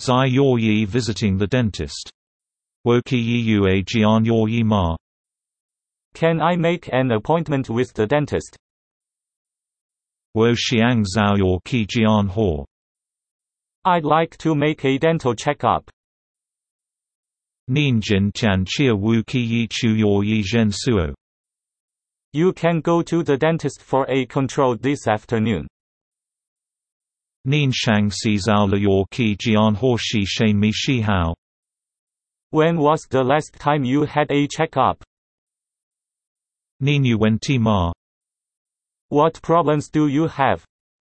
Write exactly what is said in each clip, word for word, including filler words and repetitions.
Zai Yor Yi visiting the dentist. Wo Qi Yi Yue Jian Yor Yi Ma. Can I make an appointment with the dentist? Wo Xiang Zhao Yor Qi Jian Ho. I'd like to make a dental checkup. Nin Jin Tian Chia Wu Qi Yi Chu Yor Yi Zhen Suo. You can go to the dentist for a control this afternoon. Nin Shang Si Zhao Le Yor Qi Jian Ho Shi Shen Mi Shi Hao. When was the last time you had a checkup? Nin Yu Wen Ti Ma. What problems do you have?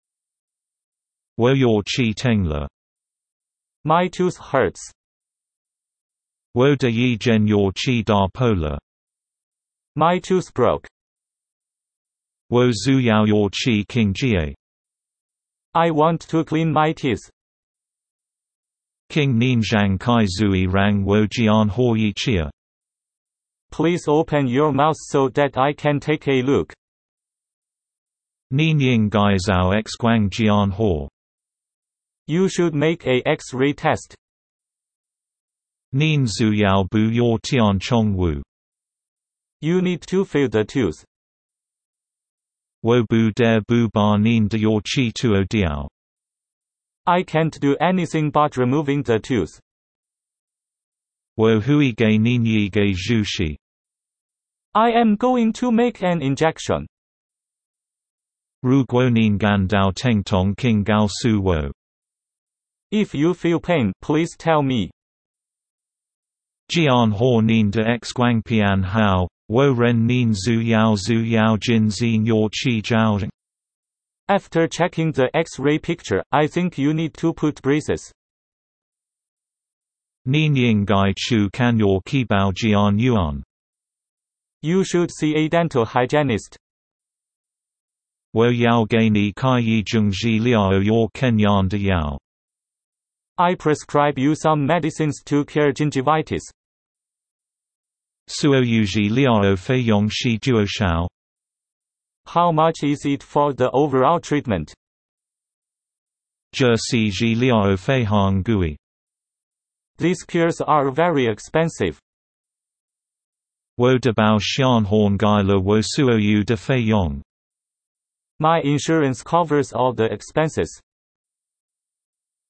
Wo Yor Qi Teng Le. My tooth hurts. Wo De Yi Zhen Yor Qi Da Po Le. My tooth broke. Wo Zhu Yao Yor Qi King Jie. I want to clean my teeth. King Nin Zhang Kai Zui Rang Wo Jian Ho Yi Chia. Please open your mouth so that I can take a look. Nin Ying Gai Zhao X Guang Jian Ho. You should make a X-ray test. Nin Zhu Yao Bu Yor Tian Chong Wu. You need to fill the tooth. Wo Bu De Bu Ba Nin De Yor Qi Tuo Diao. I can't do anything but removing the tooth. Wo Hui Ge Nin Yi Ge Zhu Shi. I am going to make an injection. Ru Guo Nin Gan Dao Teng Tong King Gao Su Wo. If you feel pain, please tell me. Jian Ho Nin De X Guang Pian Hao. Wo Ren Nin Zhu Yao Zhu Yao Jin Xin Yor Qi Zhao. After checking the X-ray picture, I think you need to put braces. Nin Ying Gai Chu Kan Yor Qi Bao Jian Yuan. You should see a dental hygienist. Wo Yao Ge Ni Kai Yi Zheng Ji Liao Yor Ken Yan De Yao. I prescribe you some medicines to cure gingivitis. Suo Yu Ji Liao Fei Yong Shi Duo Shao. How much is it for the overall treatment? Zhe Si Ji Liao Fei Hang Gui. These cures are very expensive. Wo De Bao Xian Horn Gai Le Wo Suo Yu De Fei Yong. My insurance covers all the expenses.